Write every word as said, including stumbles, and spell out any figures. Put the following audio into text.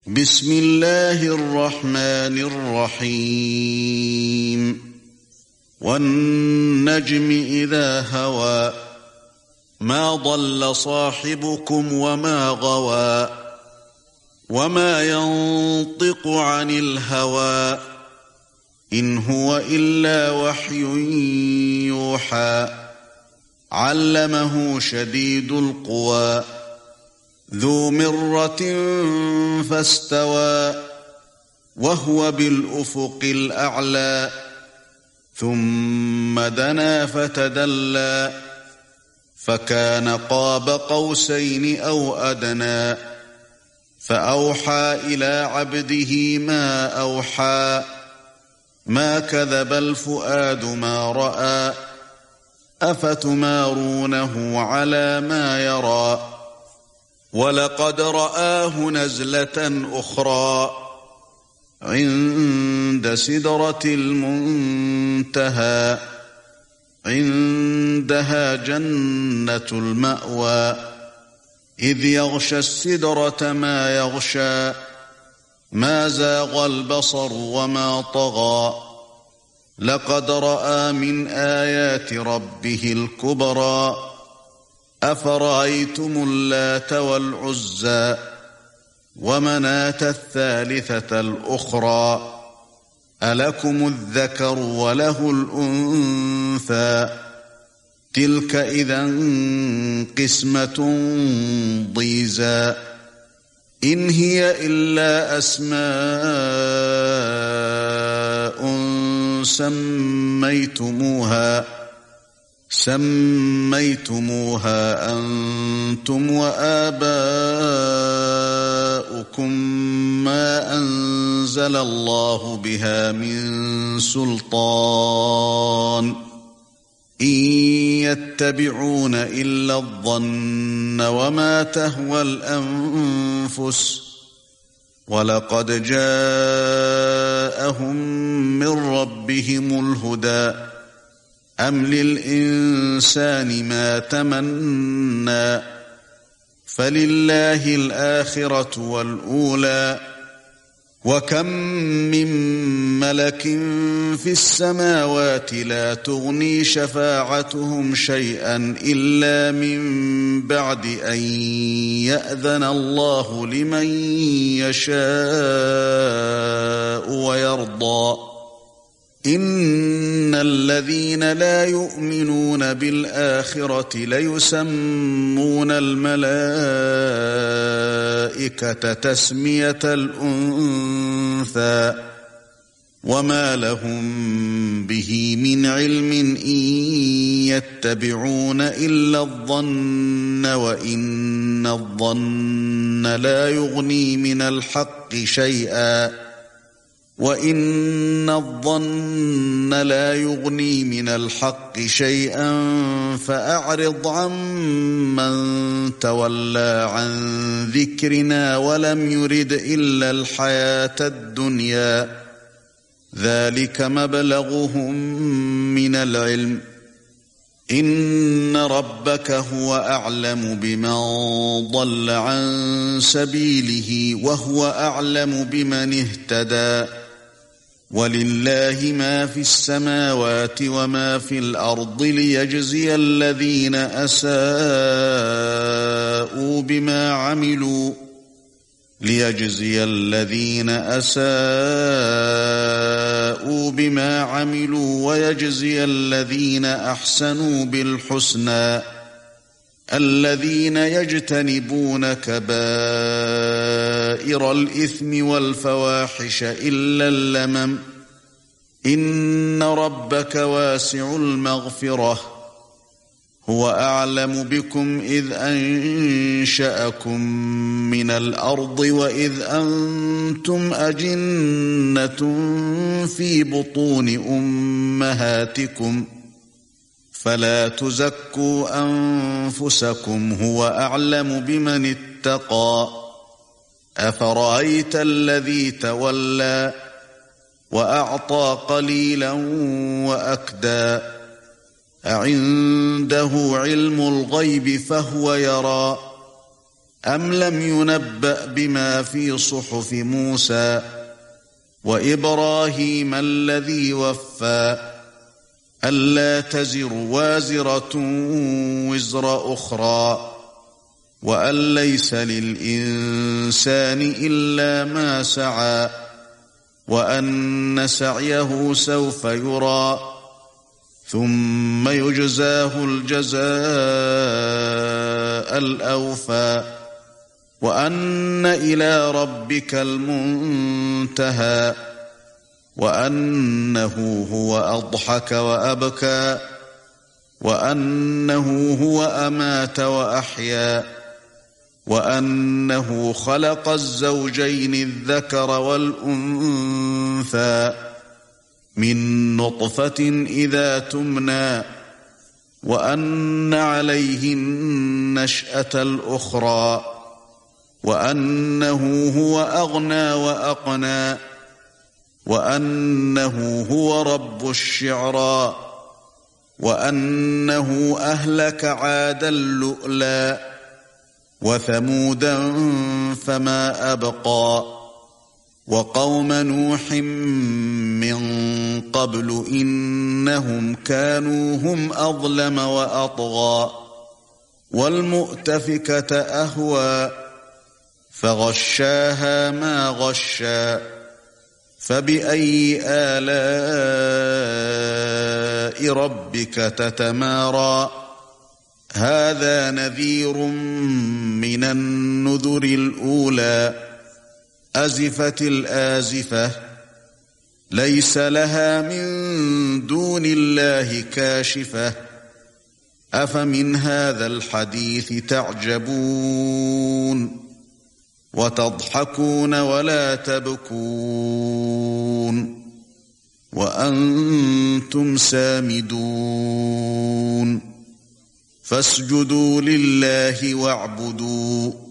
بسم الله الرحمن الرحيم والنجم إذا هوى ما ضل صاحبكم وما غوى وما ينطق عن الهوى إن هو إلا وحي يوحى علمه شديد القوى ذو مرة فاستوى وهو بالأفق الأعلى ثم دنا فتدلى فكان قاب قوسين أو أدنى فأوحى إلى عبده ما أوحى ما كذب الفؤاد ما رأى أفتمارونه على ما يرى ولقد رآه نزلة أخرى عند سدرة المنتهى عندها جنة المأوى إذ يغشى السدرة ما يغشى ما زاغ البصر وما طغى لقد رأى من آيات ربه الكبرى أفرأيتم اللات والعزى ومناة الثالثة الأخرى ألكم الذكر وله الأنثى تلك إذا قسمة ضيزى إن هي إلا أسماء سميتموها سميتموها أنتم وآباؤكم ما أنزل الله بها من سلطان إن يتبعون إلا الظن وما تهوى الأنفس ولقد جاءهم من ربهم الهدى أم للإنسان ما تمنى فلله الآخرة والأولى وكم من ملك في السماوات لا تغني شفاعتهم شيئا إلا من بعد أن يأذن الله لمن يشاء ويرضى إن الذين لا يؤمنون بالآخرة ليسمون الملائكة تسمية الأنثى وما لهم به من علم إن يتبعون إلا الظن وإن الظن لا يغني من الحق شيئا وَإِنَّ الظَّنَّ لَا يُغْنِي مِنَ الْحَقِّ شَيْئًا فَأَعْرِضْ عَمَّن تَوَلَّى عَن ذِكْرِنَا وَلَمْ يُرِدْ إِلَّا الْحَيَاةَ الدُّنْيَا ذَلِكَ مَبْلَغُهُم مِّنَ الْعِلْمِ إِنَّ رَبَّكَ هُوَ أَعْلَمُ بِمَن ضَلَّ عَن سَبِيلِهِ وَهُوَ أَعْلَمُ بِمَنِ اهْتَدَى وَلِلَّهِ مَا فِي السَّمَاوَاتِ وَمَا فِي الْأَرْضِ لِيَجْزِيَ الَّذِينَ أَسَاءُوا بِمَا عَمِلُوا لِيَجْزِيَ الَّذِينَ أَسَاءُوا بِمَا عَمِلُوا وَيَجْزِيَ الَّذِينَ أَحْسَنُوا بِالْحُسْنَى الَّذِينَ يَجْتَنِبُونَ كَبَائِرَ الْإِثْمِ وَالْفَوَاحِشَ إِلَّا اللَّمَمَ إِنَّ رَبَّكَ وَاسِعُ الْمَغْفِرَةِ هُوَ أَعْلَمُ بِكُمْ إِذْ أَنشَأَكُم مِّنَ الْأَرْضِ وَإِذْ أَنتُمْ أَجِنَّةٌ فِي بُطُونِ أُمَّهَاتِكُمْ فَلَا تُزَكُّوا أَنفُسَكُمْ هُوَ أَعْلَمُ بِمَنِ اتَّقَى أَفَرَأَيْتَ الَّذِي تَوَلَّى وَأَعْطَى قَلِيلًا وَأَكْدَى أَعِندَهُ عِلْمُ الْغَيْبِ فَهُوَ يَرَى أَمْ لَمْ يُنَبَّأْ بِمَا فِي صُحُفِ مُوسَى وَإِبْرَاهِيمَ الَّذِي وَفَّى أَلَّا تَزِرُ وَازِرَةٌ وِزْرَ أُخْرَى وَأَن لَّيْسَ لِلْإِنسَانِ إِلَّا مَا سَعَى وَأَنَّ سَعْيَهُ سَوْفَ يُرَى ثُمَّ يُجْزَاهُ الْجَزَاءَ الْأَوْفَى وَأَنَّ إِلَى رَبِّكَ الْمُنتَهَى وَأَنَّهُ هُوَ أَضْحَكَ وَأَبْكَى وَأَنَّهُ هُوَ أَمَاتَ وَأَحْيَا وَأَنَّهُ خَلَقَ الزَّوْجَيْنِ الذَّكَرَ وَالْأُنثَى مِن نُّطْفَةٍ إِذَا تُمْنَى وَأَنَّ عَلَيْهِ النَّشْأَةَ الْأُخْرَى وَأَنَّهُ هُوَ أَغْنَى وَأَقْنَى وَأَنَّهُ هُوَ رَبُّ الشِّعْرَىٰ وَأَنَّهُ أَهْلَكَ عَادًا الْأُولَىٰ وَثَمُودًا فَمَا أَبْقَىٰ وَقَوْمَ نُوحٍ مِّن قَبْلُ إِنَّهُمْ كَانُوا هُمْ أَظْلَمَ وَأَطْغَىٰ وَالْمُؤْتَفِكَةَ أَهْوَىٰ فَغَشَّاهَا مَا غَشَّىٰ فَبِأَيِّ آلَاءِ رَبِّكَ تَتَمَارَىٰ هَذَا نَذِيرٌ مِّنَ النُّذُرِ الْأُولَىٰ أَزِفَتِ الْآزِفَةُ لَيْسَ لَهَا مِن دُونِ اللَّهِ كَاشِفَةٌ أَفَمِنْ هَذَا الْحَدِيثِ تَعْجَبُونَ وَتَضْحَكُونَ وَلَا تَبْكُونَ وَأَنْتُمْ سَامِدُونَ فَاسْجُدُوا لِلَّهِ وَاعْبُدُوا